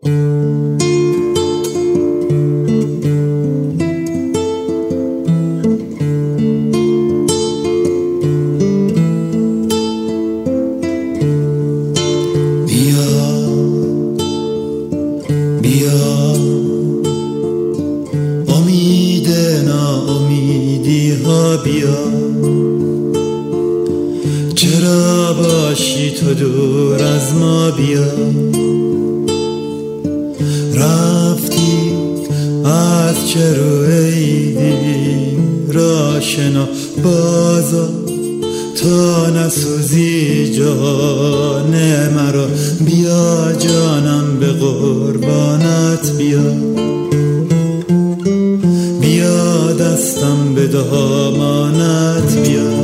امید ناامیدی ها بیا، چرا باشی تو دور از ما بیا. رفتی از چه رو ایدیم راشنا بازا، تا نسوزی جان مرا بیا. جانم به قربانت بیا، بیا دستم به دامانت بیا.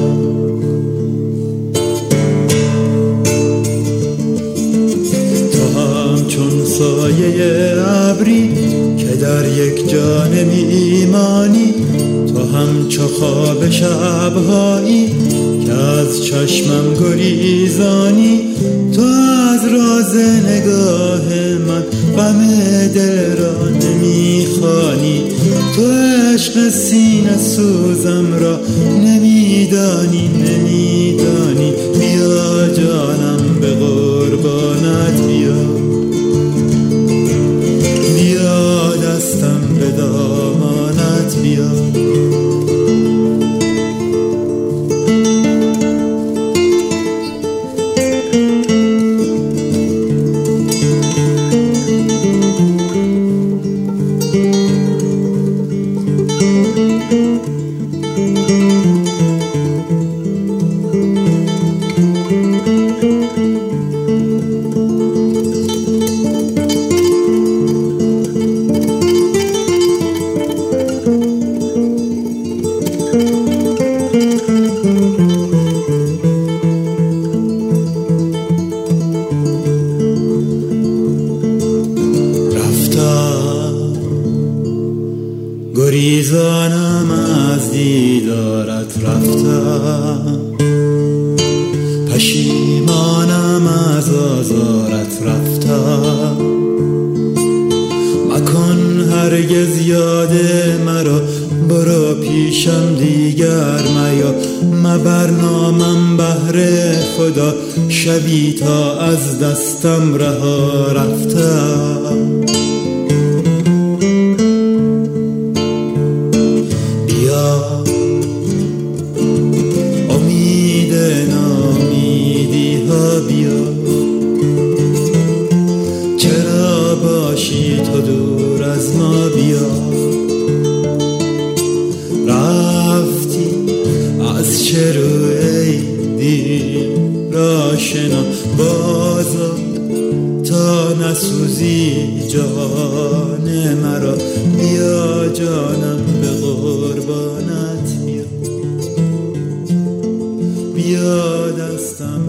تو همچون سایه ابری که در یک جا نمیمانی، تو همچو خواب شبهایی که از چشمم گریزانی. تو از راز نگاه من غم دل را نمیخوانی، تو عشق سینه سوزم را نمیدانی. بیا جانم به قربانت بیا، بیا دستم به دامانت بیا. گریزانم از دیدارت رفتم، پشیمانم از آزارت رفتم. مکن هرگز یاد مرا، برو پیشم دیگر میا. مبر نامم بهر خدا، شبی تا از دستم رها رفتم. امید ناامیدی ها بیا، چرا باشی تو دور از ما بیا. رفتی از چه رو ایدیم راشنا بازا، تا نسوزی جان مرا بیا. جانم به قربانت بیا، بیا دستم